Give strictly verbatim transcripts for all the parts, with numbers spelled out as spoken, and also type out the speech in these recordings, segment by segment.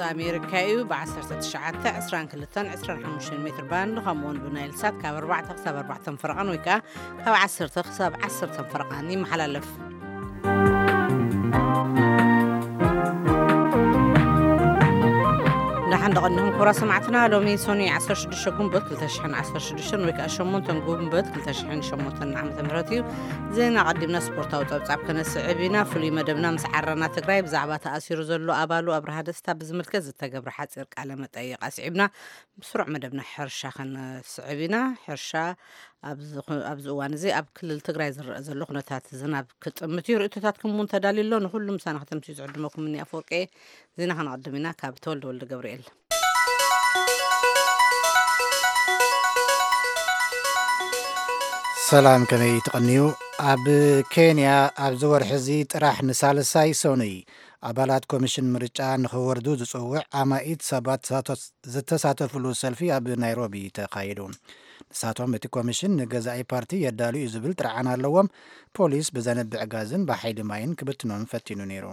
أمريكا إيو بعشرة تشعات عشرين كلتان عشرين حموشين متر بان لخمون بنايل سات كاب أربعة تخساب أربعة فرقان ويكا كاب عشرة تخساب عشرة فرقاني محل لف نحن دقنهم كرة سمعتنا لو مي سوني عشر شدش قنبت كلتشحن عشر شدش ويك شمون تنقوم بت كلتشحن شمون تنعم تمرتي زين قدمنا سبورتاو طبعا كنا صعبنا فلي مدبنا مسعرنا تقراي بزعبات اسيرو زلو ابالو ابرها دستا بزملكز تجبر حصير على مطيق اسعبنا بسرعه مدبنا حرشا خن صعبنا حرشا ابز ابز وان زي اب كل تقراي زلو خنتات زناب كطمتي رؤيتاتكم منتداليلو نخلم سنه ختمتي زعدمكم مني افورقي زين هنقدمنا كابتول ولد جبريل سلام كمي تقنيو اب كينيا اب زور حزي طرح نسالساي سوني አባላት ኮሚሽን ምርጫ ንኽወርዱ ዝጽውዕ ዓማኢት ሰባት ዝተሳተፍሉ ሰልፊ ኣብ ናይሮቢ ተኻይዱ ንሳቶም እቲ ኮሚሽን ንገዛኢ ፓርቲ የዳልዩ ዝብል ጥርዓን ኣለዎም ፖሊስ ብዘነብዕ ጋዝን ብሓይሊ ማይን ክብትኖም ፈቲኑ ነይሩ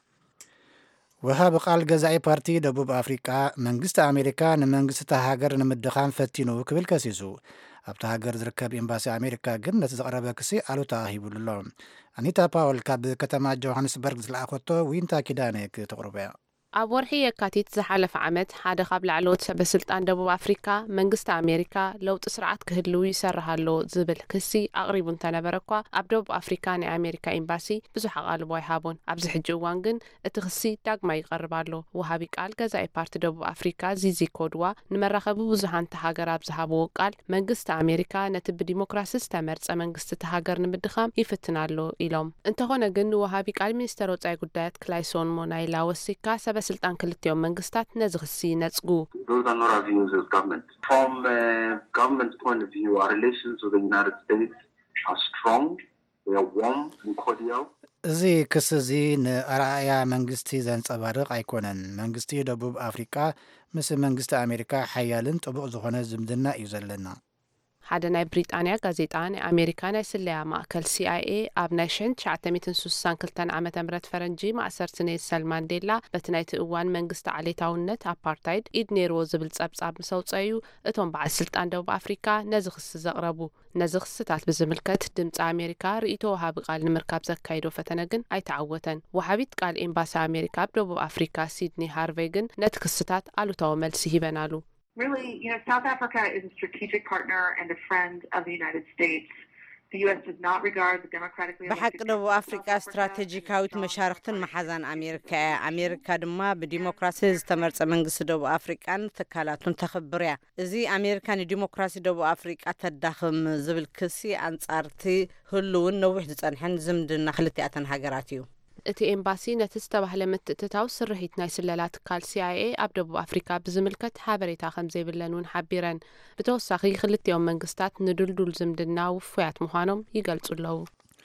ወሃብ ቃል ገዛኢ ፓርቲ ደቡብ ኣፍሪቃ መንግስቲ ኣሜሪካ ንመንግስቲ ሃገር ንምድኻም ፈቲኑ ክብል ከሲሱ ኣብታ ሃገር ዝርከብ ኤምባሲ ኣሜሪካ ግን ነቲ ዘቕረበ ክሲ ኣሉታ ሂቡሉ ኣኒታ ፓውል ካብ ከተማ ጆሃንስበርግ ዝለኣኸቶ ዊንታ ኪዳነ ክትቕርበያ ኣብ ወርሒ የካቲት ዝሓለፈ ዓመት ሓደ ካብ ላዕለዎት ሰበስልጣን ደቡብ ኣፍሪካ መንግስቲ ኣሜሪካ ለውጢ ስርዓት ክህልው ይሰርሃሎ ዝብል ክሲ ኣቕሪቡ እንተነበረ እኳ ኣብ ደቡብ ኣፍሪካ ናይ ኣሜሪካ ኤምባሲ ብዙሕ ኣቓልቦ ኣይሃቦን ኣብዚ ሕጂ እዋን ግን እቲ ክሲ ዳግማ ይቐርብ ኣሎ ወሃቢ ቃል ገዛኢ ፓርቲ ደቡብ ኣፍሪካ ዚዚ ኮድዋ ንመራኸቢ ብዙሓን ተሃገር ኣብ ዝሃብዎ ቃል መንግስቲ ኣሜሪካ ነቲ ብዲሞክራሲ ዝተመርፀ መንግስቲ ተሃገር ንምድኻም ይፍትና ኣሎ ኢሎም እንተኾነ ግን ወሃቢ ቃል ሚኒስተር ወፃኢ ጉዳያት ክላይሶን ሞናይላ ወሲካ ስልጣን ክልቲኦም መንግስታት ነዚ ክሲ ነጽጉ Those are not our views as government. From a government's point of view, our relations with the United States are strong, they are warm and cordial. እዚ ክስ እዚ ንኣርኣያ መንግስቲ ዘንጸባርቕ ኣይኮነን መንግስቲ ደቡብ ኣፍሪቃ ምስ መንግስቲ ኣሜሪካ ሓያልን ጥቡቕ ዝኾነ ዝምድና እዩ ዘለና ሓደ ናይ ብሪጣንያ ጋዜጣ ናይ ኣሜሪካ ናይ ስለያ ማእከል ሲ ኣይ ኤ ኣብ ናይ ሸን ትሽዓተ ስሳን ክልተን ዓመተ ምህረት ፈረንጂ ማእሰርቲ ኔልሰን ማንዴላ በቲ ናይቲ እዋን መንግስቲ ዓሌታውነት ኣፓርታይድ ኢድ ነይርዎ ዝብል ጸብጻብ ምስ ኣውፅኡ እቶም በዓል ስልጣን ደቡብ ኣፍሪካ ነዚ ክሲ ዘቕረቡ ነዚ ክስታት ብዝምልከት ድምፂ ኣሜሪካ ርእይቶ ወሃቢ ቃል ንምርካብ ዘካይዶ ፈተነ ግን ኣይተዓወተን ወሃቢት ቃል ኤምባሲ ኣሜሪካ ኣብ ደቡብ ኣፍሪካ ሲድኒ ሃርቬይ ግን ነቲ ክስታት ኣሉታዊ መልሲ ሂበናሉ Really, you know, South Africa is a strategic partner and a friend of the United States. The U S does not regard the democratically elected بحق دبو أفريقيا استراتيجيكاويت مشاركة محزن أمريكا أمريكا دما بديمقراطية استمرت منجس دبو أفريقيا تكالات تخبريا زي أمريكا ديمقراطية دبو أفريقيا تدخم زبل كسي أنصارتي هلون نوحدة أنحن زمدنا خلتي أتن هاجراتيو እቲ ኤምባሲ ነቲ ዝተባህለ ምትእትታው ስርሒት ናይ ስለላ ትካል ሲ ኣይ ኤ ኣብ ደቡብ ኣፍሪካ ብዝምልከት ሓበሬታ ከም ዘይብለን እውን ሓቢረን ብተወሳኺ ክልቲኦም መንግስታት ንድልዱል ዝምድና ውፉያት ምዃኖም ይገልጹ ኣለዉ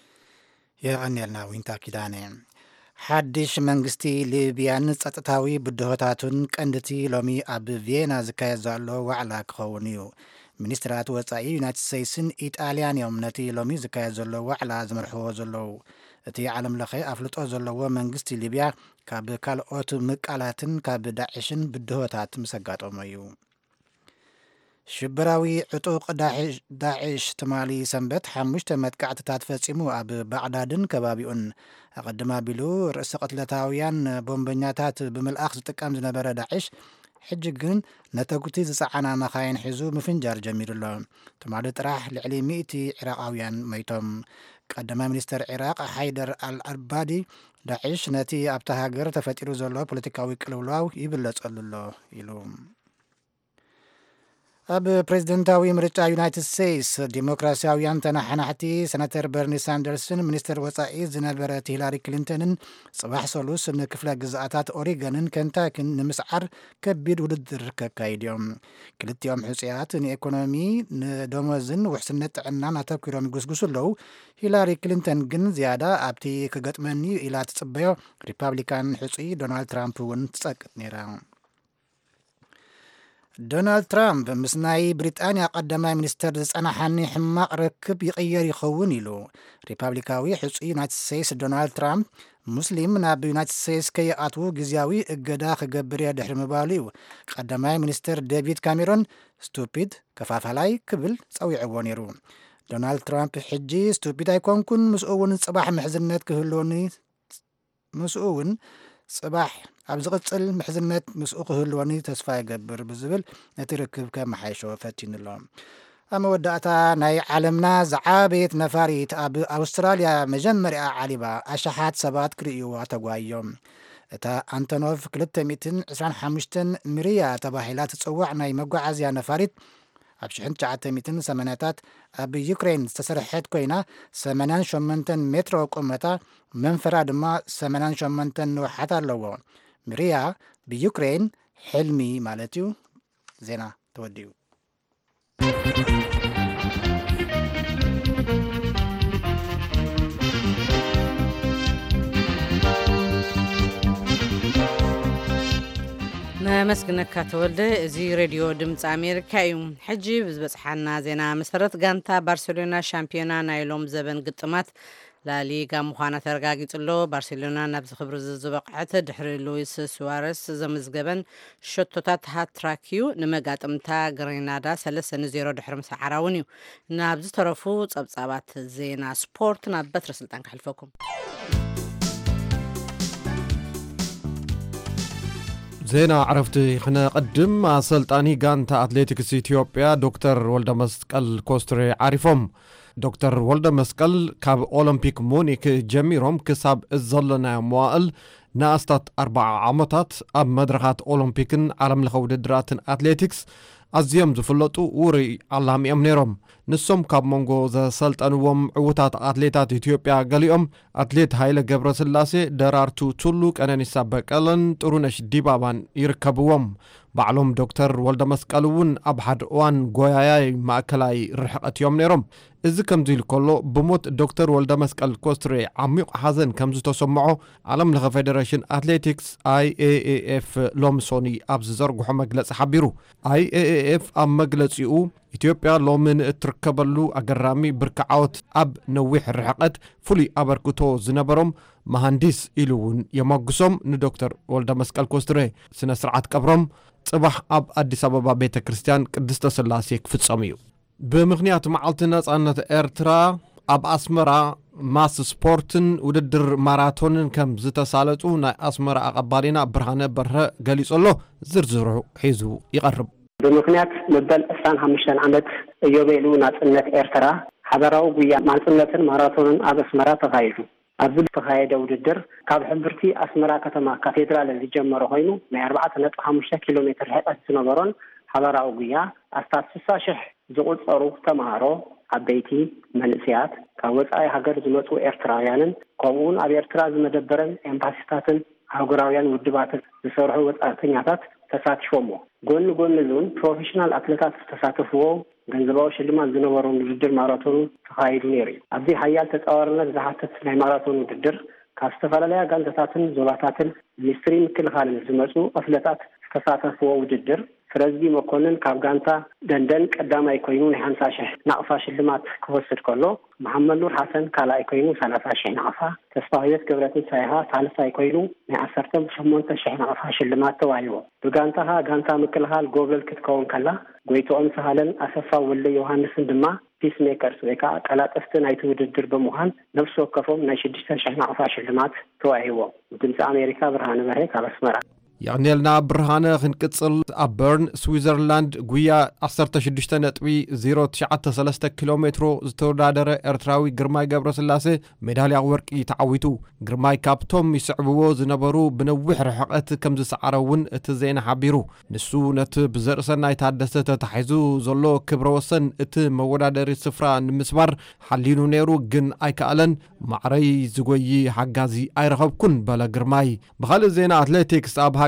የቐኒልና ዊንታ ኪዳነ ሓድሽ መንግስቲ ሊብያን ጸጥታዊ ብድሆታቱን ቀንድቲ ሎሚ ኣብ ቪየና ዝካየድ ዘሎ ዋዕላ ክኸውን እዩ ሚኒስትራት ወፃኢ ዩናይትድ ስቴትስን ኢጣልያን እዮም ነቲ ሎሚ ዝካየድ ዘሎ ዋዕላ ዝመርሕዎ ዘለዉ እቲ ዓለም ለኸ ኣፍልጦ ዘለዎ መንግስቲ ሊብያ ካብ ካልኦት ምቃላትን ካብ ዳዕሽን ብድሆታት ምሰጋጦሞ እዩ ሽብራዊ ዕጡቕ ዳዕሽ ትማሊ ሰንበት ሓሙሽተ መጥቃዕትታት ፈጺሙ ኣብ ባዕዳድን ከባቢኡን ኣቐድማ ኣቢሉ ርእሲ ቅትለታውያን ቦምበኛታት ብምልኣኽ ዝጥቀም ዝነበረ ዳዕሽ ሕጂ ግን ነተጉቲ ዝፀዓና መኻይን ሒዙ ምፍንጃር ጀሚሩ ኣሎ ትማሊ ጥራሕ ልዕሊ ሚእቲ ዕራቃውያን መይቶም ቀዳማ ሚኒስተር ኢራቅ ሃይደር አልአባዲ ዳዕሽ ነቲ ኣብታ ሃገር ተፈጢሩ ዘሎ ፖለቲካዊ ቅልውላው ይብለጸሉ ኣሎ ኢሉ ኣብ ፕሬዝደንታዊ ምርጫ ዩናይትድ ስቴትስ ዲሞክራሲያውያን ተናሓናሕቲ ሰነተር በርኒ ሳንደርስን ሚኒስትር ወፃኢ ዝነበረት ሂላሪ ክሊንተንን ጽባሕ ሰሉስ ንክፍለ ግዝኣታት ኦሪገንን ኬንታኪን ንምስዓር ከቢድ ውድድር ከካይድዮም ክልቲኦም ሕፁያት ንኢኮኖሚ ንደሞዝን ውሕስነት ጥዕናን ኣተኪሮም ይጉስጉሱ ኣለዉ ሂላሪ ክሊንተን ግን ዝያዳ ኣብቲ ክገጥመኒ ኢላ ትጽበዮ ሪፓብሊካን ሕፁይ ዶናልድ ትራምፕ እውን ትጸቅጥ ነይራ ዶናልድ ትራምፕ ምስ ናይ ብሪጣንያ ቀዳማይ ሚኒስተር ዝጸናሐኒ ሕማቕ ርክብ ይቕየር ይኸውን ኢሉ ሪፐብሊካዊ ሕፁይ ዩናይትድ ስቴትስ ዶናልድ ትራምፕ ሙስሊም ናብ ዩናይትድ ስቴትስ ከይኣትዉ ግዝያዊ እገዳ ክገብር እየ ድሕሪ ምባሉ እዩ ቀዳማይ ሚኒስተር ዴቪድ ካሜሮን ስቱፒድ ከፋፋላይ ክብል ፀዊዕዎ ነይሩ። ዶናልድ ትራምፕ ሕጂ ስቱፒድ ኣይኮንኩን ምስኡ እውን ጽባሕ ምሕዝነት ክህልወኒ ምስኡ እውን ጽባሕ ኣብ ዝቕጽል ምሕዝነት ምስኡ ክህልወኒ ተስፋ ይገብር ብዝብል ነቲ ርክብ ከመሓይሾ ፈቲኑሎ። ኣብ መወዳእታ ናይ ዓለምና ዝዓበየት ነፋሪት ኣብ ኣውስትራልያ መጀመርያ ዓሊባ ኣሽሓት ሰባት ክርእይዋ ተጓዮም። እታ አንቶኖቭ ክልተ ሚእትን ዕስራን ሓሙሽተን ሚርያ ተባሂላ ትጽዋዕ ናይ መጓዓዝያ ነፋሪት ኣብ ሽሕን ትሽዓተ ሚእትን ሰማንያታት ኣብ ዩክሬን ዝተሰርሐት ኮይና ሰማንያን ሸሞንተን ሜትሮ ቁመታ መንፈራ ድማ ሰማንያን ሸሞንተን ንውሓት ኣለዎ። ሚርያ ብዩክሬን ሕልሚ ማለት እዩ። ዜና ተወዲኡ መስግነካ ተወልደ እዚ ሬድዮ ድምፂ ኣሜሪካ እዩ። ሕጂ ብዝበፅሓና ዜና መሰረት ጋንታ ባርሴሎና ሻምፒዮና ናይ ሎም ዘበን ግጥማት ላሊጋ ምዃና ተረጋጊፅሎ። ባርሴሎና ናብዚ ክብሪ ዝበቕዐት ድሕሪ ሉዊስ ሱዋረስ ዘመዝገበን ሸቶታት ሃትራክ እዩ። ንመጋጥምታ ግሬናዳ ሰለስተ ንዜሮ ድሕሪ ምሰዓራ እውን እዩ። ናብ ዝተረፉ ፀብፃባት ዜና ስፖርት ናብ በትሪ ስልጣን ክሕልፈኩም። ዜና عرفت خنا قدم سلطاني غانتا أتلتيكس إثيوبيا دكتور ولد مسقل كوستري عارفهم دكتور ولد مسقل كاب أولمبيك مونيك جميرهم كساب الظلنا موائل ناستات أربع عمتات أب مدرخات أولمبيكن عالم لخودرات أتلتيكس أزيام زفلتو وري علام يمنيرهم نسوم كاب مونغو ذا سلطانوهم عوتات أتليتات إثيوبيا قاليهم أتليت هايلة قبر سلاسي درارتو تولوك أنا نسابق ألن ترونش ديبابان يركبوهم بعلوم دكتور ولد مسقلون أبحد وان قوياي ماكلاي رحقت يوم نيرهم إذا كم زيل كله بموت دكتور ولد مسقل كوستري عميق حزن كم زو تسمعه عالم لغا فيدريشن أتليتيكس آي إي إي إف لومسوني أبز زرقو مجلس حبيرو آي إي إي إف أم مجلس يو إثيوبيا لومن تركبلو أجرامي بركعوت أب نويح الرحقت فولي أبركتو زنبرم مهندس إلون يمقسم ندكتور ولد مسقل كوستري سنة سرعة كبرم صباح أب أديس أبابا بيت كريستيان قدست سلاسي كفتساميو بمغنيات معلتنا أنت إرترا أب أسمرا ماس سبورتن وددر ماراثونن كم زتسالتو نا أسمرا أقبالينا برهانة برها قاليس الله زرزرو حيزو يقرب بمغنيات مبل أسان همشان عمد يوبيلو ناس إرترا حضراو بيا مانسنتن ماراثونن أب أسمرا تغايزو أبد تخايد وددر كاب حبرتي أسمرا كتما كاتدرال اللي جمعوا هينو من أربعة نقطة خمسة كيلومتر هذا سنبرون حضر أوجيا أستاسس شح زود صاروخ تمهارو عبيتي منسيات كوز أي حجر زمتو إرترايان قوون أبي إرتراز مدبرن إمباسيتاتن هاجرايان ودباتن بصراحة وتأثيرات تساتفومو قول قول نزون بروفيشنال أتلتات تساتفوه ገንዘባው ሽልማት ዝነበረው ውድድር ማራቶን ተካሂዱ ነይሩ። ኣብዚ ሓያል ተጻዋርነት ዝሓተት ናይ ማራቶን ውድድር ካብ ዝተፈላለያ ጋንታታትን ዞባታትን ሚኒስትሪ ምክልኻልን ዝመጹ ኣትሌታት ዝተሳተፍዎ ውድድር ፍረዚ መኮንን ካብ ጋንታ ደንደን ቀዳማይ ኮይኑ ናይ ሃምሳ ሺህ ናቕፋ ሽልማት ክወስድ ከሎ መሐመድ ኑር ሓሰን ካልኣይ ኮይኑ ሰላሳ ሺህ ናቕፋ ተስፋዊት ገብረትንሳኤ ሳልሳይ ኮይኑ ናይ ዓሰርተ ሸሞንተ ሺህ ናቕፋ ሽልማት ተዋሂቦ ብጋንታها ጋንታ ምክልኻል ጎብለል ክትከውን ከላ ጎይቶኦም ሳሃለን ኣሰፋ ወልደ ዮሐንስን ድማ ፒስ ሜከርስ ወይ ከዓ ቀላጠፍቲ ናይቲ ውድድር ብምዃን ነፍሲ ወከፎም ናይ ሽዱሽተ ሺህ ናቕፋ ሽልማት ተዋሂቦ። ድምፂ ኣሜሪካ ብርሃነ በርሄ ካብ ኣስመራ يعنيلنا برهانة خنقصل أبرن سويسرلاند قويا عشرة شدشتة نتبي زيرو تسعة ثلاثة كيلومتر زتودادر إرتراوي جرماي جبر سلاسة ميدالية ورق يتعويتو جرماي كابتوم يسعبوا زنبرو بنوح رحقت كم زسعرون تزين حبيرو نسو نت بزرسنا يتحدثت تحيزو زلو كبروسن ات مودادر السفرة مسمار حلينو نيرو جن اي كالن معري زغوي حجازي اي رغب كن بلا جرماي بخال زين اتلتيكس اب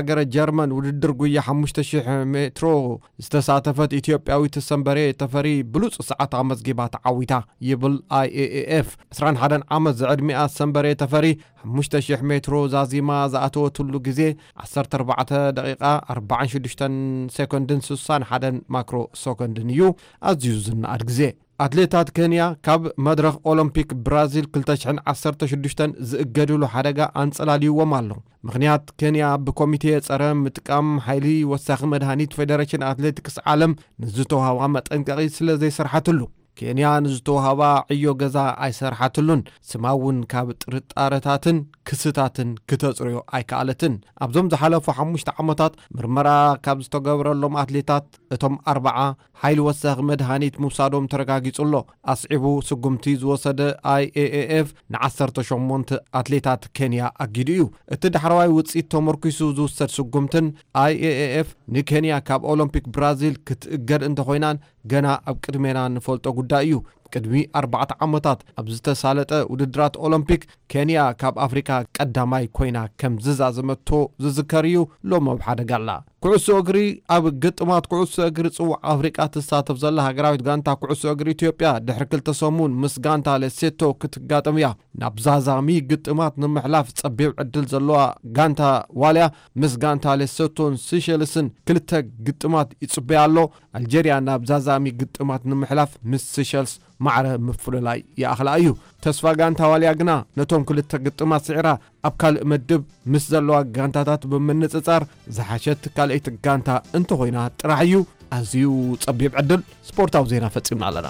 ሃገረ ጀርመን ውድድር ጉያ ሓሙሽተ ሽሕ ሜትሮ ዝተሳተፈት ኢትዮጵያዊት ሰንበሬ ተፈሪ ብሉጽ ሰዓት ኣመዝጊባ ተዓዊታ ይብል ኣይ ኤ ኤ ኤፍ عشرين واحد ዓመት ዝዕድሚኣ ሰንበሬ ተፈሪ ሓሙሽተ ሽሕ ሜትሮ ዛዚማ ዝኣተወትሉ ግዜ ዓሰርተ ኣርባዕተ ደቂቃ ኣርባዓን ሽዱሽተን ሴኮንድን ስሳን ሓደ ማክሮ ሴኮንድን እዩ ኣዝዩ ዝነኣድ ግዜ ኣትሌታት ኬንያ ካብ መድረኽ ኦሎምፒክ ብራዚል ክልተ ሽሕን ዓሰርተ ሽዱሽተን ዝእገድሉ ሓደጋ ኣንጸላልይዎም ኣሎ ምኽንያት ኬንያ ብኮሚቴ ጸረ ምጥቃም ሓይሊ ወሳኺ መድሃኒት ፌደሬሽን ኣትሌቲክስ ዓለም ንዝተዋሃባ መጠንቀቒ ስለ ዘይሰርሓትሉ ኬንያ ንዝተዋሃባ ዕዮ ገዛ ኣይሰርሓትሉን ስማውን ካብ ጥርጣረታትን ክስታትን ክተጽርዮ ኣይከኣለትን ኣብዞም ዝሓለፉ ሓሙሽተ ዓመታት ምርመራ ካብ ዝተገብረሎም ኣትሌታት እቶም ኣርባዓ ሓይሊ ወሳኺ መድሃኒት ምውሳዶም ተረጋጊጹሎ ኣስዒቡ ስጉምቲ ዝወሰደ ኣይ ኤ ኤ ኤፍ ንዓሰርተ ሸሞንተ ኣትሌታት ኬንያ ኣጊዱ እዩ እቲ ዳሕረዋይ ውፅኢት ተመርኪሱ ዝውሰድ ስጉምትን ኣይ ኤ ኤ ኤፍ ንኬንያ ካብ ኦሎምፒክ ብራዚል ክትእገድ እንተኾይናን ገና ኣብ ቅድሜና ንፈልጦ ጉዳይ እዩ ቅድሚ ኣርባዕተ ዓመታት ኣብ ዝተሳለጠ ውድድራት ኦሎምፒክ ኬንያ ካብ ኣፍሪካ ቀዳማይ ኮይና ከም ዝዛዘመቶ ዝዝከር እዩ ሎም ኣብ ሓደጋ ኣላ ኩዕሶ እግሪ ኣብ ግጥማት ኩዕሶ እግሪ ጽዋዕ ኣፍሪቃ ትሳተፍ ዘላ ሃገራዊት ጋንታ ኩዕሶ እግሪ ኢትዮጵያ ድሕሪ ክልተ ሰሙን ምስ ጋንታ ሌሴቶ ክትጋጠም እያ ናብ ዛዛሚ ግጥማት ንምሕላፍ ጸቢብ ዕድል ዘለዋ ጋንታ ዋልያ ምስ ጋንታ ሌሴቶን ሲሸልስን ክልተ ግጥማት ይጽበያ ኣሎ ኣልጀሪያ ናብ ዛዛሚ ግጥማት ንምሕላፍ ምስ ሲሸልስ ማዕረ ምፍልላይ ይኣኽላ እዩ ተስፋ ጋንታ ዋልያ ግና ነቶም ክልተ ግጥማት ስዒራ ኣብ ካልእ መድብ ምስ ዘለዋ ጋንታታት ብምንጽጻር ዝሓሸት ካልእቲ ጋንታ እንተኾይና ጥራሕ እዩ ኣዝዩ ጸቢብ ዕድል ስፖርታዊ ዜና ፈጺምና ኣለና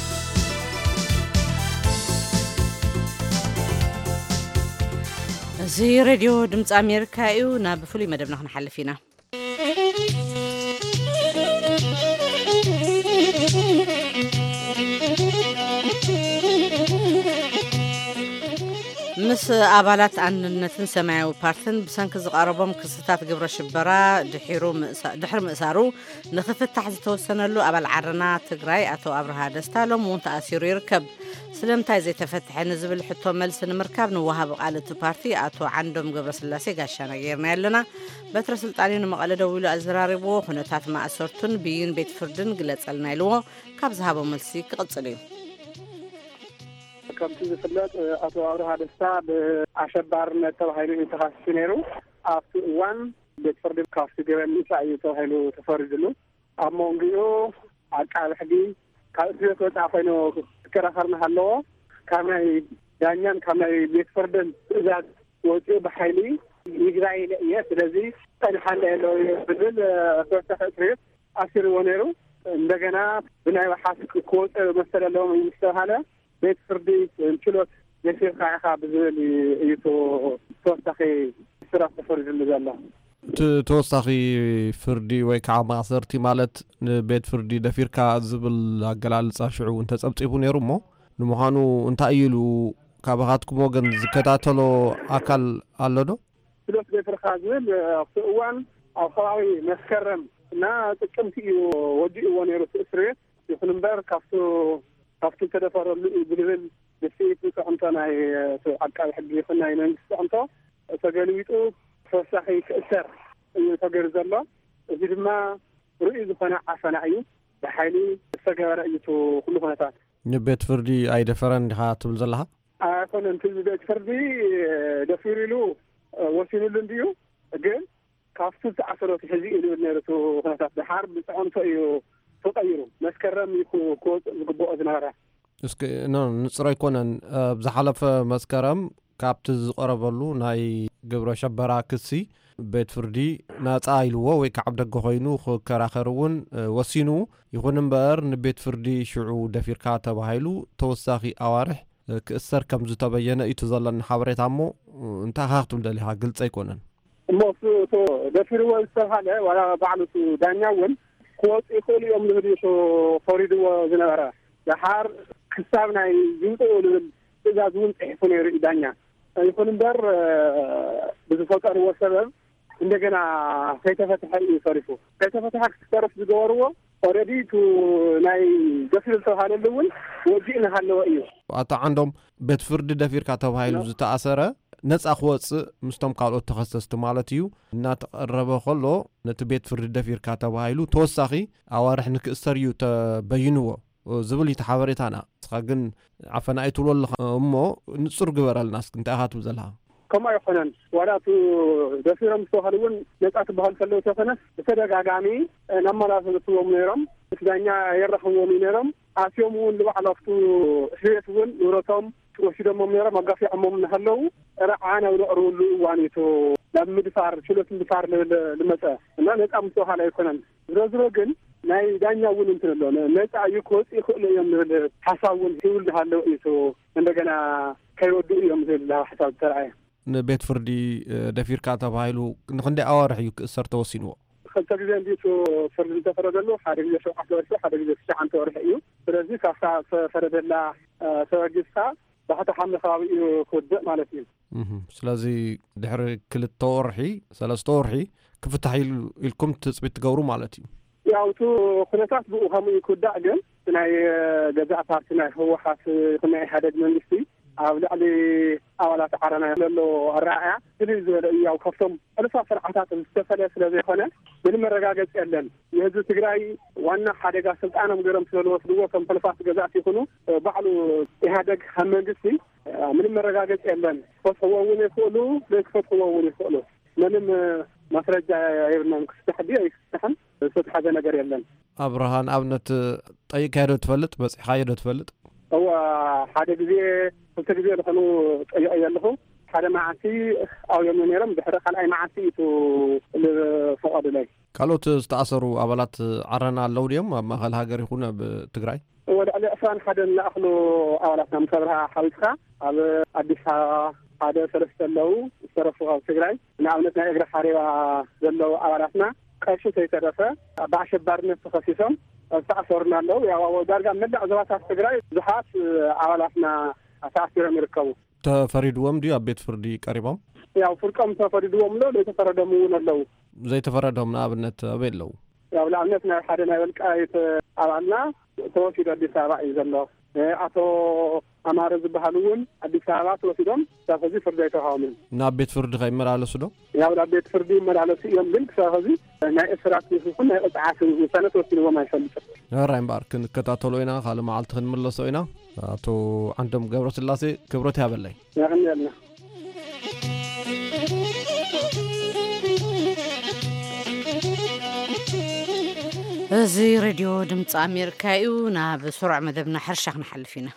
እዚ ሬድዮ ድምፂ ኣሜሪካ እዩ ናብ ፍሉይ መደብና ክንሓልፍ ኢና ምስ ኣባላት አንድነትን ሰማያዊ ፓርቲን ብሰንኪ ዝቐረቦም ክስታት ግብረ ሽበራ ድሕሪ ምእሳሩ ንኽፍታሕ ዝተወሰነሉ ኣባል ዓረና ትግራይ ኣቶ ኣብርሃ ደስታ ሎም እውን ተኣሲሩ ይርከብ ስለምንታይ ዘይተፈትሐ ንዝብል ሕቶ መልሲ ንምርካብ ንወሃብ ቃል እቲ ፓርቲ ኣቶ ዓንዶም ገብረስላሴ ጋሻና ጌርና ያለና በትረ ስልጣን ንመቐለ ደው ኢሉ ኣዘራሪብዎ ኩነታት ማእሰርቱን ብይን ቤት ፍርድን ግለጸልና ኢልዎ ካብ ዝሃቦ መልሲ ክቕጽል እዩ ከምቲ ዝፍለጥ ኣቶ ኣብርሃ ደስታ ብኣሸባርነት ተባሂሉ ተኻሲሱ ነይሩ ኣብቲ እዋን ቤት ፍርዲ ካብቲ ገበን ምእሳእ እዩ ተባሂሉ ተፈሪድሉ ኣብ መንግኡ ዓቃቢ ሕጊ ካብ እስር ቤት ወፃኢ ኮይኑ ክከራኸርና ኣለዎ ካብ ናይ ዳኛን ካብ ናይ ቤት ፍርድን ትእዛዝ ወፂኡ ብሓይሊ ይግዛእ ኢለ እየ ስለዚ ፀኒሓለ የለው ብዝብል ተወሳኺ እስር ቤት ኣሲርዎ ነይሩ እንደገና ብናይ ባሓስ ክወፅእ መሰለ ኣለዎም እዩ ዝተባሃለ ቤት ፍርዲ ችሎት የሲርካ ኢኻ ብዝብል እዩ ተወሳኺ ስራት ተፈሪድሉ ዘሎ ተወሳኺ ፍርዲ ወይ ከዓ ማእሰርቲ ማለት ንቤት ፍርዲ ደፊርካ ዝብል ኣገላልጻ ሽዑ እንተጸብጺቡ ነይሩ እሞ ንምዃኑ እንታይ ኢሉ ካባኻትኩም ወገን ዝከታተሎ ኣካል ኣሎ ዶ ችሎት ደፊርካ ዝብል ኣብቲ እዋን ኣብ ከባቢ መስከረም እና ጥቅምቲ እዩ ወዲእዎ ነይሩ እስር ቤት ይኹን እምበር ካብቲ ካብቲ ተደፈረሉ ብዝብል ብስኢት ፅዕንቶ ናይ ዓቃቢ ሕጊ ይኹን ናይ መንግስቲ ፅዕንቶ ተገልቢጡ ተወሳኺ ክእሰር እዩ ተገይሩ ዘሎ እዚ ድማ ርኡይ ዝኾነ ዓፈና እዩ ብሓይሊ ዝተገበረ እዩ ኩሉ ኩነታት ንቤት ፍርዲ ኣይደፈረን ዲኻ ትብል ዘለኻ ኣይኮነን እቲ ቤት ፍርዲ ደፊሩ ኢሉ ወሲኑሉ እንድዩ ግን ካብቲ ዝኣሰሮት ሕዚ ኢሉ ነይሩ ኩነታት ድሓር ብፅዕንቶ እዩ ተቀይሩ መስከረም ክወፅእ ዝግብኦ ዝነበረ እስኪ ንፅሮ ኣይኮነን ብዝሓለፈ መስከረም ካብቲ ዝቐረበሉ ናይ ግብረ ሸበራ ክሲ ቤት ፍርዲ ናፃ ኢልዎ ወይ ከዓ ደገ ኮይኑ ክከራኸር እውን ወሲኑ ይኹን እምበር ንቤት ፍርዲ ሽዑ ደፊርካ ተባሂሉ ተወሳኺ ኣዋርሕ ክእሰር ከም ዝተበየነ እዩ ዘለና ሓበሬታ እሞ እንታይ ካ ክትብል ደሊኻ ግልፂ ኣይኮነን እሞ እሱ ደፊርዎ ዝተባሃለ ዋላ ባዕሉ ዳኛ እውን ክወፅእ ይኽእል እዮም ዝብል ፈሪድዎ ዝነበረ ድሓር ክሳብ ናይ ዝውፅኡ ዝብል ትእዛዝ እውን ፅሒፉ ነይሩ እዩ ዳኛ ይኹን እምበር ብዝፈጠርዎ ሰበብ እንደገና ከይተፈትሐ እዩ ፈሪፉ ከይተፈትሐ ክስተረፍ ዝገበርዎ ኦልሬዲ ቱ ናይ ደፊር ዝተባሃለሉ እውን ወዲእ ንሃለዎ እዩ ኣቶ ዓንዶም ቤት ፍርዲ ደፊርካ ተባሂሉ ዝተኣሰረ ነጻ ክወፅእ ምስቶም ካልኦት ተኸሰስቲ ማለት እዩ እናተቐረበ ከሎ ነቲ ቤት ፍርዲ ደፊርካ ተባሂሉ ተወሳኺ ኣዋርሕ ንክእሰር እዩ ተበይንዎ ዝብል ይተሓበሬታና እስኻ ግን ዓፈና ኣይትብሎ እሞ ንጹር ግበረልና እስኪ እንታይ ኢኻ ትብል ዘለኻ كما يخونن وراتو دفيرم سوهلون نقاط بحال كله تخنه بتدغاغامي نما لازمتو ميرم اسدانيا يرخو ميرم اسيومون لبعلفتو هيتون يورتم وشيدم ميرم مغافي امم نحلو رعانا ورولو وانيتو لمدفار شلوت مدفار لمتا እና ነጣም ሰውሃላ ይኮነን ዝረዝሮ ግን ናይ ዳኛውን እንትነሎ ነጣ ይኮጽ ይخل የሚል ሐሳቡን ይውልሃለው እቶ እንደገና ከይወዱ እዮም ዘላ ሐሳብ ተራይ ቤት ፍርዲ ደፊርካ ተባሂሉ ንክንደይ ኣዋርሕ እዩ ክእሰር ተወሲንዎ خلت ጊዜ እንዲቱ ፍርዲ ተፈረደሉ ሓደ ጊዜ ሸውዓተ ወርሒ ሓደ ጊዜ ትሽዓተ ወርሒ እዩ ስለዚህ ካፍታ ፈረደላ ተወግስታ ባሕተ ሓምለ ከባቢ እዩ ክወድእ ማለት እዩ ስለዚ ድሕሪ ክልተ ወርሒ ሰለስተ ወርሒ ክፍታሕ ኢልኩም ትፅቢት ትገብሩ ማለት እዩ ያው ቱ ኩነታት ብኡ ከምኡ ይክወዳእ ግን ናይ ገዛእ ፓርቲ ናይ ህወሓት ናይ ኢህአዴግ መንግስቲ ኣብ ላዕሊ ኣባላት ዓረና ዘሎ ኣረኣያ ድል ዝበለ ያው ከፍቶም ኣልፋ ስርዓታት ዝተፈለ ስለዘይኮነ ምንም መረጋገጽ የለን የህዝብ ትግራይ ዋና ሓደጋ ስልጣኖም ገረም ስለወስድዎ ከም ፈልፋት ገዛእት ይኹኑ ባዕሉ ኢህአዴግ ከም መንግስቲ ምንም መረጋገጽ የለን ፈትሕዎውን ይኽእሉ ለይክፈትሕዎውን ይኽእሉ ምንም ማስረጃ የብልናም ክስተሕዲ ኣይክስተሕን ዝተሓዘ ነገር የለን ኣብርሃን ኣብነት ጠይቅ ካይዶ ትፈልጥ በፂሕ ካይዶ ትፈልጥ هو حدا جزء كنت جزء لخنو يلخو حدا معسي أو يوم نيرم بحرق على أي معسي تو الفقد لي قالوا تستأثروا أبلات عرنا اللوديوم ما هل هاجر يكون بتجري هو على أسان حدا نأخلو أولاتنا مصرها حويسها على أديسها هذا سرست اللو سرفوا تجري نعملنا إجرا حريوا اللو أولاتنا كاشو تيترفه بعش بارنس تخصيصهم استعصرنا له يا ودارجا من عزوات تجري زحات أولاتنا أساسيرهم يركبوا تفريدوهم دي أبيت فردي قريبهم يا فرقم تفريدوهم له ليس تفردمون له زي تفردهم نابنت أبيت له يا ولا عملتنا حدنا بالكايت أولنا توفيد الدفاع إذا أتو أمار الزبالون الدفاع توفيدهم تفزي فردي تهامل نابيت فرد غير على سدو يا ولا بيت فردي مر على سيم بنك تفزي نا إسرات يكون أتعاس سنة توفيد وما يفلت رايم بارك كتاتلوينا خالو معلت خن ملصوينا أتو عندهم قبرة اللاسي كبرتها بالله يا غنينا زي راديو دمت أمريكا يونا بسرعة مذبنا حرشة نحلفينا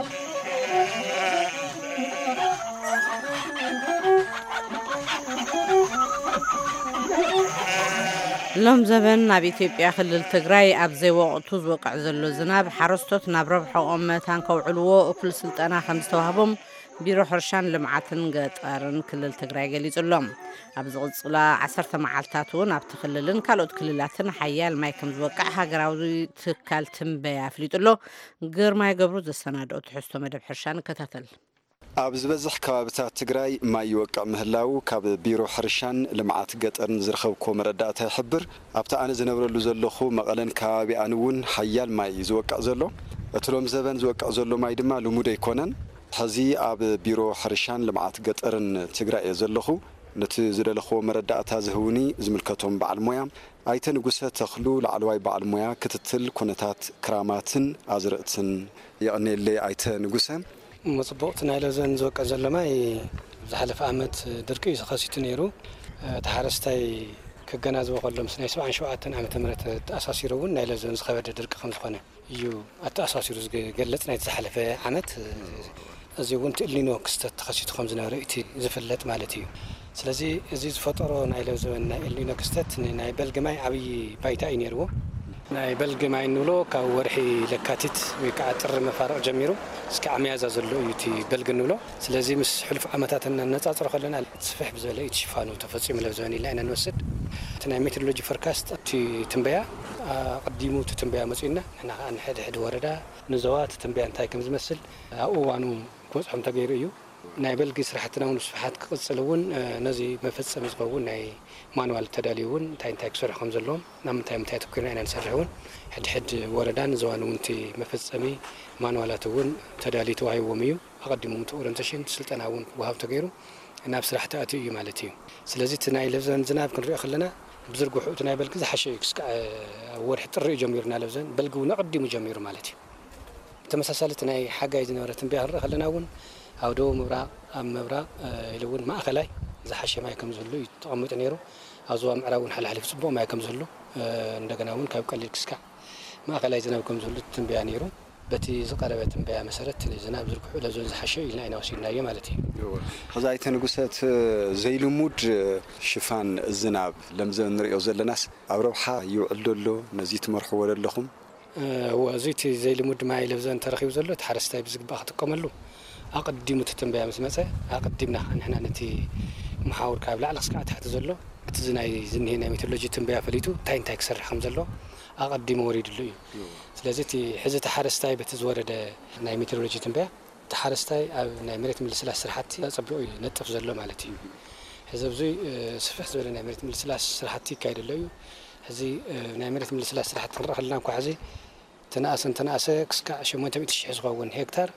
لهم زبن نبي إثيوبيا خلال تجري أبزي وقت وقع زلوا زناب حرستوت نبرب حقومة تنكو علوة وكل سلطنة خمسة وهبهم بيروح رشان لمعاتن قطارن كلل تجري جليز اللهم أبز غصلا عصرت معالتاتون أبتخللن كالوت كللاتن حيال ما يكم زوقعها جراوي تكالتم بيافليت له غير ما يقبروا السنة أو تحسوا مدب حرشان كتاتل أبز بزح كابتات تجري ما يوقع مهلاو كاب بيرو حرشان لمعات قطرن زرخو كومردات حبر أبتا أنا زنبر لزلخو مقالن كابي أنون حيال ما يزوقع زلو أتلوم زبن زوقع زلو ما يدما لمودة يكونن حزي أب بيرو حرشان لمعات قطرن تجري زلخو نتزر لخو مردات هزهوني زملكتهم بعلمويا أيتن جوسة تخلو لعلواي بعلمويا كتتل كونتات كراماتن أزرقتن يعني اللي أيتن جوسة مصبوطنا إلى زين زوج أزلماي زحلف أمد دركي خاصة نيرو تحرستي كجناز وقلهم سنة سبعة شوعتن عم تمرت أساسي رون إلى زين زخبر درك خمس خانة يو التأساسي رز قلتنا يتزحلف عمد أزيون تقلينو كست خاصة خمس نارئتي زفلت مالتي سلزي أزيز فترة نايلو زين اللي نكستت ناي بلجماي عبي بايتا ينيرو ناي بلجماي نولو كورحي لكاتت ويكعتر مفارق جميرو سكعمي عزازلو يتي بلجن نولو سلزي مس حلف عمتاتنا نتصر خلنا تصفح بزولة يتشفانو تفصيل ملفزاني لأن نوسد تناي ميترولوجي فركاست تي تنبيا قديمو تنبيا مسئنا نحن عن حد حد وردا نزوات تنبيا انتاي كم زمسل أوانو كوز حم تغيريو ناي بلغي سرحتنا ونصفحات قصلون نزي مفصم يزبون ناي مانوال تداليون تاي انتاي كسرحهم زلهم نام تاي متاي تكرنا انا نسرحون حد حد وردان زوانو انتي مفصمي مانوالاتون تدالي توهاي وميو اقدمو متورن تشين سلطناون وهاب تغيرو ናብ ስራሕ ተኣትዩ እዩ ማለት እዩ ስለዚ እቲ ናይ ለብዘን ዝናብ ክንሪኦ ከለና ብዝርግሑ እቲ ናይ በልጊ ዝሓሸ እዩ ክስካዕ ወርሒ ጥሪ ጀሚሩና ለብዘን በልጊ እውን ቀዲሙ ጀሚሩ ማለት እዩ ተመሳሳሊ እቲ ናይ ሓጋይ ዝነበረ ትንበያ ክንሪኦ ከለና እውን ኣብ ደቡብ ምብራቕ ኣብ ምብራቕ ኢሉ እውን ማእኸላይ ዝሓሸ ማይ ከም ዘሎ እዩ ተቐሚጡ ነይሩ ኣብ ዞባ ምዕራብ እውን ሓልሓሊፍ ፅቡቕ ማይ ከም ዘሎ እንደገና እውን ካብ ቀሊል ክስካዕ ማእኸላይ ዝናብ ከም ዘሎ ትንበያ ነይሩ በቲ ዝቀረበ ትንበያ መሰረት ዝናብ ዝርግሑ ለዞን ዝሓሸ ኢልና ኢና ወሲድናዮ ማለት እዩ ከዛይተ ንጉሰት ዘይልሙድ ሽፋን ዝናብ ለምዘን ንሪኦ ዘለናስ ኣብ ረብሓ ይውዕል ዶሎ ነዚ ትመርሕዎ ዘለኹም ወዚቲ ዘይልሙድ ማይ ለብዘን ተረኺቡ ዘሎ ተሓረስታይ ብዝግባእ ክጥቀመሉ ኣቀዲሙ ትንበያ ምስ መፀ ኣቀዲምና ንሕና ነቲ መሓውር ካብ ላዕሊ ክስካዕ ታሕቲ ዘሎ እቲ ዝናይ ዝኒሄ ናይ ሜትሮሎጂ ትንበያ ፈሊጡ እንታይ እንታይ ክሰርሕ ከም ዘሎ ኣቀዲሙ ወሪድሉ እዩ ስለዚ እቲ ሕዚ ተሓረስታይ በቲ ዝወረደ ናይ ሜትሮሎጂ ትንበያ ተሓረስታይ ኣብ ናይ መሬት ምልስላስ ስራሕቲ ፀቢቑ እዩ ነጥፍ ዘሎ ማለት እዩ ሕዚ ብዙይ ስፍሕ ዝበለ ናይ መሬት ምልስላስ ስራሕቲ ይካየደሎ እዩ ሕዚ ናይ መሬት ምልስላስ ስራሕቲ ክንርኢ ከለና እንኳ ሕዚ ተናእሰን ተናእሰ ክስካዕ ሸሞንተ ሚእቲ ሽሕ ዝኸውን ሄክታር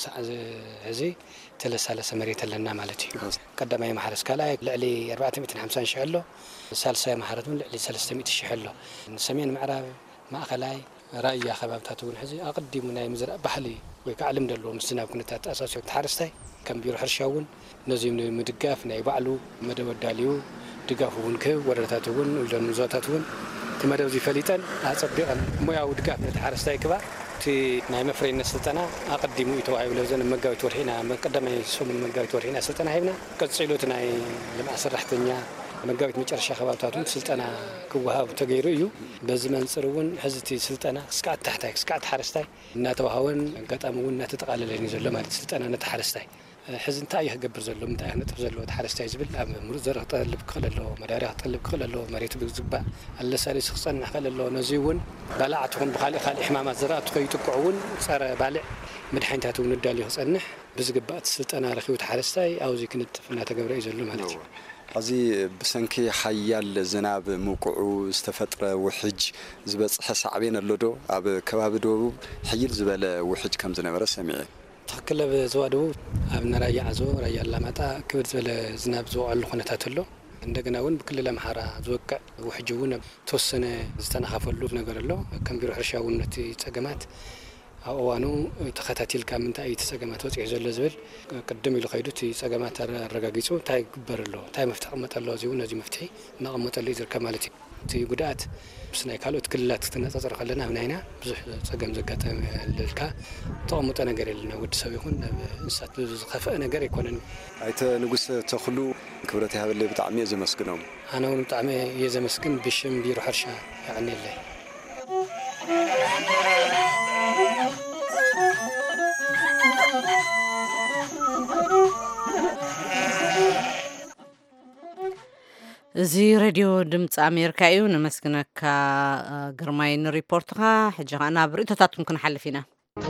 ሕዚ ተለሳለሰ መሬት ኣለና ማለት እዩ ቀዳማይ ማሕረስ ካልኣይ ልዕሊ ኣርባዕተ ሚእትን ሓምሳን ሽሕ ኣሎ ሳልሳይ ማሕረት እውን ልዕሊ ሰለስተ ሚእቲ ሽሕ ኣሎ ሰሜን ምዕራብ ማእኸላይ ራእያ ከባብታት እውን ሕዚ ኣቀዲሙ ናይ ምዝራእ ባህሊ ወይ ከዓ ልምዲ ኣለዎ ምስ ዝናብ ኩነታት ተኣሳሲሩ ተሓረስታይ ከም ቢሮ ሕርሻ እውን ነዚኦም ንምድጋፍ ናይ ባዕሉ መደብ ኣዳልዩ ድጋፍ እውን ክህብ ወረዳታት እውን ኢሎም ዞታት እውን እቲ መደብ ዝፈሊጠን ኣፀቢቐን ሞያዊ ድጋፍ ነቲ ሓረስታይ ክባር እቲ ናይ መፍረይነት ስልጠና ኣቀዲሙ እዩ ተዋሂቡ ለብዘን መጋቢት ወርሒና ቀዳማይ ሰሙን መጋቢት ወርሒና ስልጠና ሂብና ቀፂሉ እቲ ናይ ልምዓት ሰራሕተኛ መጋቢት መጨረሻ ከባብታት እውን ስልጠና ክወሃብ ተገይሩ እዩ በዚ መንፅር እውን ሕዚ እቲ ስልጠና ክስካዕ ታሕታይ ክስካዕ ተሓረስታይ እናተዋሃወን ኣጋጣሚ እውን እናተጠቃለለን እዩ ዘሎ ማለት ስልጠና ነቲ ሓረስታይ ሕዚ እንታይ እዩ ክገብር ዘሎ እንታይ ክነጥፍ ዘሎ ተሓረስታይ ዝብል ኣብ ምሩፅ ዘርኢ ክጠልብ ክኽእል ኣለዎ መዳበርያ ክጠልብ ክኽእል ኣለዎ መሬቱ ብዝግባእ ኣለሳሊሱ ክፀንሕ ክኽእል ኣለዎ ነዚ እውን ባልዓት ይኹን ብካሊእ ካሊእ ሕማማት ዝራእቱ ከይጥቅዑ እውን ፀረ ባልዕ መድሓኒታት እውን እዳልዩ ክፀንሕ ብዝግባእ ስልጠና ረኺቡ ተሓረስታይ ኣብዚ ክንጥፍ እናተገብረ እዩ ዘሎ ማለት እዩ እዚ ብሰንኪ ሓያል ዝናብ ምውቅዑ ዝተፈጥረ ውሕጅ ዝበፅሐ ሳዕቤን ኣሎ ዶ ኣብ ከባቢ ደቡብ ሕይል ዝበለ ውሕጅ ከም ዝነበረ ሰሚዐ ትክክል ኣብ ዞባ ደቡብ ኣብ ራያ ዓዞ ራያ ኣላማጣ ክብድ ዝበለ ዝናብ ዝወቀሉ ኩነታት ኣሎ እንደገና እውን ብክልል ኣምሓራ ዝወቅዕ ውሕጅ እውን ተወሰነ ዝተነኻፈሉ ነገር ኣሎ ከም ቢሮ ሕርሻ እውን ነቲ ፀገማት ኣብ እዋኑ ተኸታቲልካ ምንታይ እዩ ፀገማት ወፂሑ ዘሎ ዝብል ቅድም ኢሉ ከይዱ እቲ ፀገማት ኣረጋጊፁ እንታይ ግበር ኣሎ እንታይ መፍትሒ ቅመጥ ኣሎ እዚ እውን ነዚ መፍትሒ እናቐመጠሉ እዩ ዝርከብ ማለት እዩ እቲ ጉድኣት ምስ ናይ ካልኦት ክልላት ክትነፃፀር ከለና ኣብ ናይና ብዙሕ ፀገም ዘጋጠመልካ ተቐምጦ ነገር የለና ወዲ ሰብ ይኹን እንስሳት ዝኸፍአ ነገር ኣይኮነን ኣይተ ንጉስ ተኽሉ ክብረት ይሃበለይ ብጣዕሚ እየ ዘመስግኖም ኣነ እውን ብጣዕሚ እየ ዘመስግን ብሽም ቢሮ ሕርሻ ይዓኒየለይ እዚ ሬድዮ ድምፂ ኣሜሪካ እዩ ነመስግነካ ግርማይ ንሪፖርትኻ ሕጂ ኸ ናብ ርእቶታቱን ክንሓልፍ ኢና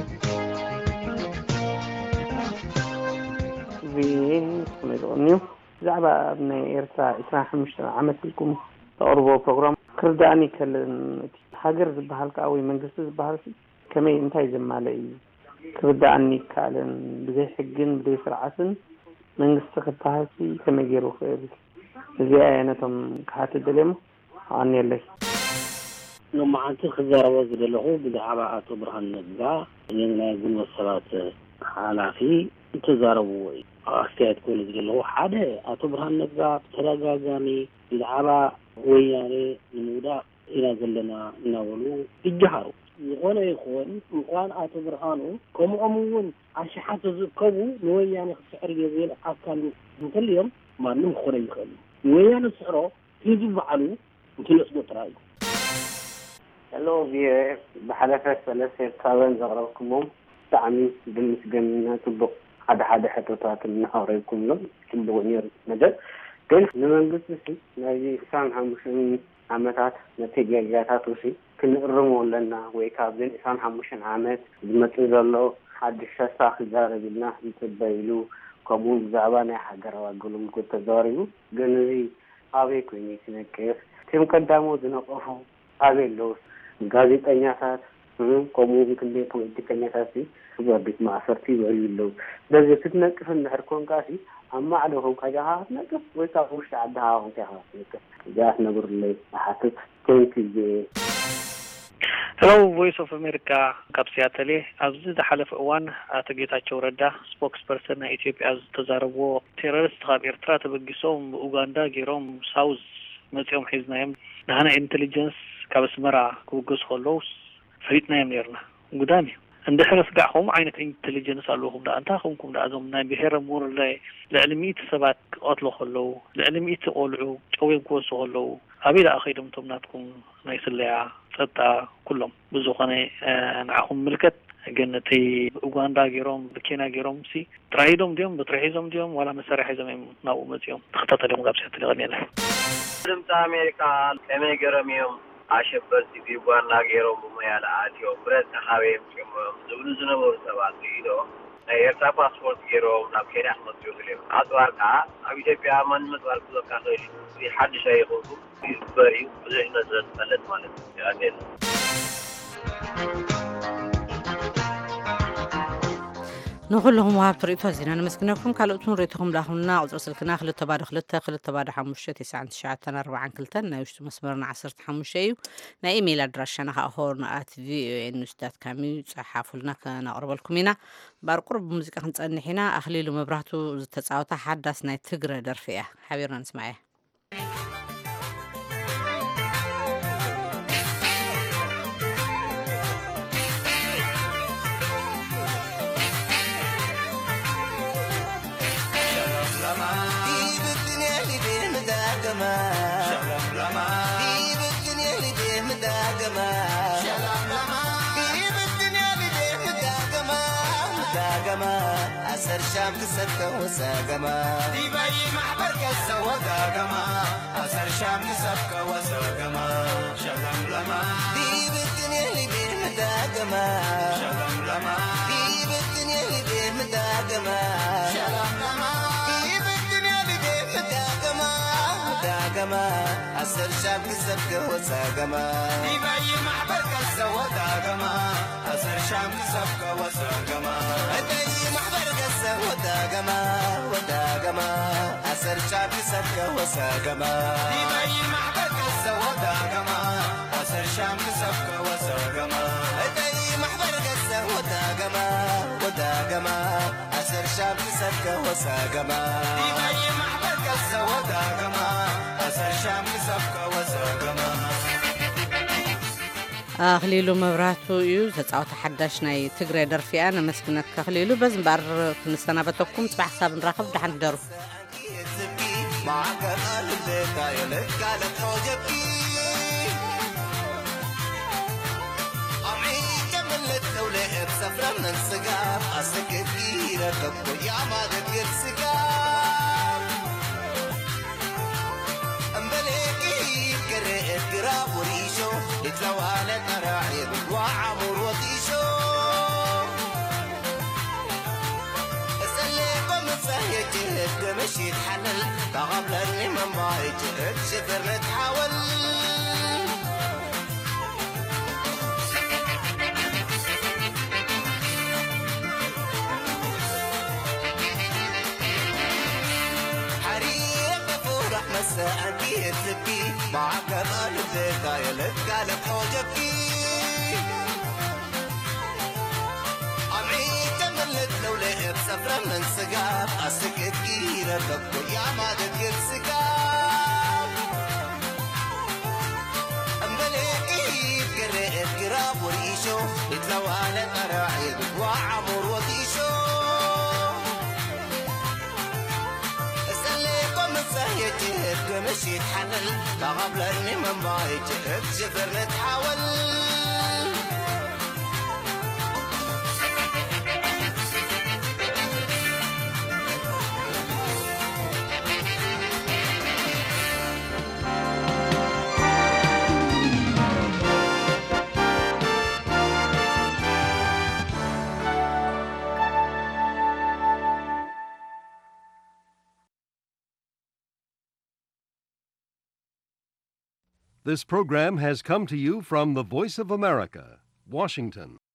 እዚ መይዝቕንዩ ብዛዕባ ናይ ኤርትራ عشرين وخمسة ዓመት ኢልኩም ተቕርቦ ፕሮግራም ክርዳእኒ ከለን ሃገር ዝበሃል ከዓ ወይ መንግስቲ ዝበሃል ከመይ እንታይ ዘማለ እዩ ክርዳእኒ ካለን ብዘይ ሕግን ብዘይ ስርዓትን መንግስቲ ክበሃልሲ ከመይ ገይሩ ክእል እዚ ኣይነቶም ካት ደለም ኣን የለይ ንማዓንቲ ክዛረቦ ዝደለኹ ብዛዕባ ኣቶ ብርሃን ነጋ ናይ ጉንበት ሰባት ሓላፊ ተዛረቡ ወይ ኣስተያየት ኮሉ ዝደለኹ ሓደ ኣቶ ብርሃን ነጋ ተደጋጋሚ ብዛዕባ ወያኔ ንምውዳቕ ኢና ዘለና እናበሉ ይጀሃሩ ዝኾነ ይኹን እንኳን ኣቶ ብርሃኑ ከምኦም እውን ኣሽሓት ዝርከቡ ንወያኔ ክስዕር የብል ኣካል እንተልዮም ማንም ክኾነ ይኽእል ወያኔ ስዕሮ ህዝቢ በዓሉ እንትለስዶ ጥራይ ሄሎ ቪኦኤ ብሓለፈ ሰለስተ ካብን ዘቕረብኩሞም ብጣዕሚ ብምስገንና ፅቡቕ ሓደ ሓደ ሕቶታት እናቕረብኩምሎም ፅቡቕ ነይሩ መደብ ግን ንመንግስቲ ናይዚ عشرين وخمسة ዓመታት ነቲ ገጋታት ውሲ ክንእርሞ ኣለና ወይ ካብ ግን عشرين وخمسة ዓመት ዝመፅእ ዘሎ ሓድሽ ተስፋ ክዛረብልና እንትበይሉ ከምኡ ብዛዕባ ናይ ሃገራዊ ኣገልግሎት ተዛሪቡ ግን እዚ ኣበይ ኮይኑ ይነቅፍ ከም ቀዳሞ ዝነቐፉ ኣበይ ኣለዉ ጋዜጠኛታት ከምኡ ክንደይ ፖለቲከኛታት ብበቢት ማእሰርቲ ይበልዩ ኣለዉ በዚ ክትነቅፍ እንድሕር ኮንካ ኣብ ማዕዶ ኮንካ ዲኻ ክትነቅፍ ወይ ካብ ውሽጢ ዓድኻ ኮንካ ኢኻ ክትነቅፍ እዚኣ ትነግሩለይ ሓትት ቴንክ ዩ ሄሎ ቮይስ ኦፍ አሜሪካ ካብ ሲያትል ኣብዚ ዝሓለፈ እዋን ኣቶ ጌታቸው ረዳ ስፖክስ ፐርሰን ናይ ኢትዮጵያ ዝተዛረብዎ ቴሮሪስት ካብ ኤርትራ ተበጊሶም ብኡጋንዳ ገይሮም ሳውዝ መፂኦም ሒዝናዮም ንሓነ ኢንቴሊጀንስ ካብ ኣስመራ ክውገሱ ከለዉ ፈሊጥናዮም ነርና ጉዳም እዩ እንድሕር ስጋዕኹም ዓይነት ኢንቴሊጀንስ ኣለኹም ዳ እንታኹምኩም ዳ እዞም ናይ ብሄረ ሙር ላይ ልዕሊ ሚእቲ ሰባት ክቐትሉ ከለዉ ልዕሊ ሚእቲ ቆልዑ ጨውዮም ክወስዱ ከለዉ ኣበይ ዳ ከይዶም እቶም ናትኩም ናይ ስለያ ጸጥታ ኩሎም ብዝኾነ ንዓኹም ምልከት ግን እቲ ኡጋንዳ ገይሮም ብኬንያ ገይሮም ሲ ጥራይዶም ድዮም በትሪ ሒዞም ድዮም ዋላ መሳርሒ ሒዞም እዮም ናብኡ መፂኦም ተኸታተሎም ጋብ ሲያትል ይቐኒየና ድምፂ አሜሪካ ከመይ ገይሮም እዮም ኣሸበርቲ ቢጓና ገይሮም ብሞያ ለኣትዮም ብረት ተኻበዮም ጭምሮም ዝብሉ ዝነበሩ ሰባት ኢዶ ናይ ኤርትራ ፓስፖርት ገይሮም ናብ ኬንያ ክመፅኡ ክልዮም ኣፅዋር ከዓ ኣብ ኢትዮጵያ ማንነት ዋር ክዘካ ክእል ሓድሽ ኣይኮንኩም ይግበር እዩ ብዙሕ ነዝረዝፈለጥ ማለት እዩ ኣሜን نقولهم وهاب طريقة زينة نمسكناكم كالوتون ريتهم لهمنا عذر سلكنا خلت تبادل خلت خلت تبادل حموشة تسعة تسعة أربعة كلتنا يشتو مسمرنا عصرت حموشة نا إيميل أدرسنا هورنا at v news dot com صحافلنا كان أقرب لكم هنا بارقرب موسيقى خنصني هنا أخلي له مبرهتو تتصاوت حدثنا تجرى درفيه حبيرنا نسمعه أسر شام كسرك وساقما ديباي محبر كسا وقاقما أسر شام كسرك وساقما شلم لما ديب الدنيا اللي بيه مداقما شلم لما ديب الدنيا اللي بيه مداقما شلم لما ديب الدنيا اللي بيه مداقما مداقما أسر شام كسرك وساقما ديباي محبر كسا وقاقما أسر شام كسرك وساقما وداقما وداقما أسر شعب سبك وساقما ديباي محبك وداقما أسر شعب سبك وساقما داي محبك وداقما وداقما أسر شعب سبك وساقما ديباي محبك وداقما أسر شعب سبك وساقما أخليلو مبراتو يو تتصاوت حداش ناي تجري درفي أنا مسكنك أخليلو بس بار كنسنا بتوكم تبع حساب نراقب دحن درف معك قلب كايلك على حوجبي أمي كملت دولة بسفرة من سجاب أسك كثيرة كبو يا ما ذكر سجاب أمبليكي كرئت كراب وريشو لتلوالة نراعيب وعمر وطيشو أسألكم سهية جهد مشي تحلل تغبل الرمم باي جهد شفر نتحاول مساء أكيد لكي معك قلب ذكايلك قالب حوجبكي عمعيك ملت لو لقيت سفرة من سقاب أسكت كيرة تبقى يا ما ذكر سقاب أمبليكي كرئت قراب وريشو يتلوالة أراعيب وعمر وطيشو سهية جهد مشي تحلل تغبل النمم باي جهد شفر نتحاول This program has come to you from the Voice of America, Washington.